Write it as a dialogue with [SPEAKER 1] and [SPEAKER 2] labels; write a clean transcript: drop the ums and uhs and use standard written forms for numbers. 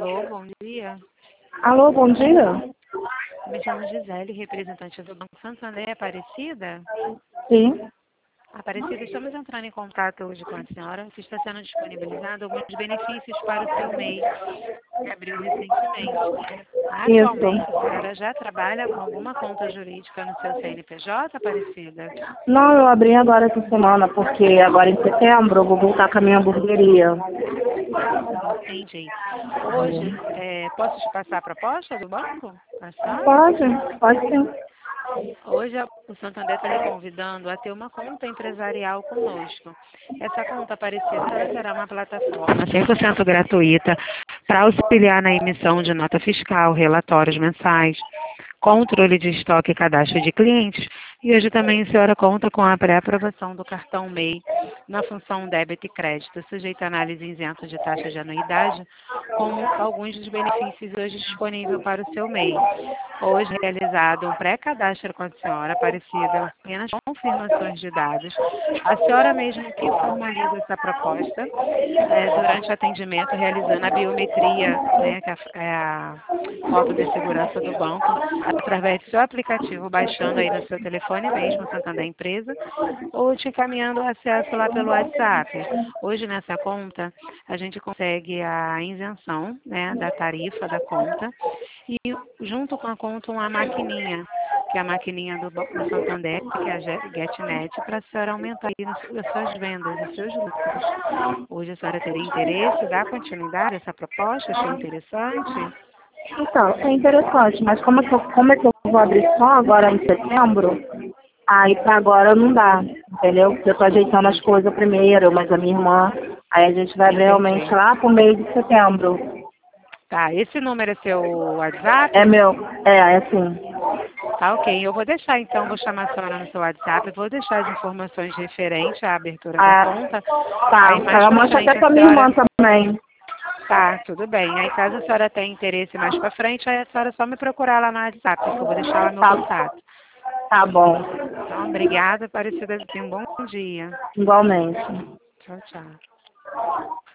[SPEAKER 1] Alô, bom dia.
[SPEAKER 2] Alô, bom dia.
[SPEAKER 1] Me chamo Gisele, representante do Banco Santander, Aparecida.
[SPEAKER 2] Sim.
[SPEAKER 1] Aparecida, estamos entrando em contato hoje com a senhora, que está sendo disponibilizado alguns benefícios para o seu MEI, que abriu recentemente. Atualmente, a
[SPEAKER 2] Isso.
[SPEAKER 1] senhora já trabalha com alguma conta jurídica no seu CNPJ, Aparecida?
[SPEAKER 2] Não, eu abri agora essa semana, porque agora em setembro eu vou voltar com a minha hamburgueria.
[SPEAKER 1] Entendi. Hoje, posso te passar a proposta do banco, a senhora?
[SPEAKER 2] Pode sim.
[SPEAKER 1] Hoje o Santander está lhe convidando a ter uma conta empresarial conosco. Essa conta Aparecida será uma plataforma 100% gratuita para auxiliar na emissão de nota fiscal, relatórios mensais, controle de estoque e cadastro de clientes. E hoje também a senhora conta com a pré-aprovação do cartão MEI na função débito e crédito, sujeita a análise isenta de taxa de anuidade, como alguns dos benefícios hoje disponíveis para o seu MEI. Hoje realizado um pré-cadastro com a senhora, Aparecida, apenas confirmações de dados. A senhora mesmo que formaliza essa proposta durante o atendimento, realizando a biometria, né, que é a foto de segurança do banco, através do seu aplicativo, baixando aí no seu telefone mesmo, Santander Empresa, ou te encaminhando o acesso lá pelo WhatsApp. Hoje nessa conta, a gente consegue a isenção, né, da tarifa da conta e junto com a conta uma maquininha, que é a maquininha do Santander, que é a GetNet, para a senhora aumentar aí as suas vendas, os seus lucros. Hoje a senhora teria interesse, dar continuidade a essa proposta? Achou interessante?
[SPEAKER 2] Então, é interessante, mas como é que eu vou abrir só agora em setembro? Aí pra agora não dá, entendeu? Porque eu tô ajeitando as coisas primeiro, mas a minha irmã, aí a gente vai realmente
[SPEAKER 1] Entendi.
[SPEAKER 2] lá pro mês de setembro.
[SPEAKER 1] Tá, esse número é seu WhatsApp?
[SPEAKER 2] É meu, é assim.
[SPEAKER 1] Tá, ok. Eu vou deixar então, vou chamar a senhora no seu WhatsApp, vou deixar as informações referentes à abertura da
[SPEAKER 2] Ah,
[SPEAKER 1] conta.
[SPEAKER 2] tá,
[SPEAKER 1] Aí mais
[SPEAKER 2] ela
[SPEAKER 1] pra
[SPEAKER 2] mostra até
[SPEAKER 1] frente a
[SPEAKER 2] pra minha
[SPEAKER 1] senhora.
[SPEAKER 2] irmã também.
[SPEAKER 1] Tá, tudo bem. Aí caso a senhora tenha interesse mais pra frente, aí a senhora só me procurar lá no WhatsApp, que eu vou deixar lá meu
[SPEAKER 2] Tá,
[SPEAKER 1] contato.
[SPEAKER 2] tá bom.
[SPEAKER 1] Então, obrigada, Aparecida. Tenha um bom dia.
[SPEAKER 2] Igualmente.
[SPEAKER 1] Tchau, tchau.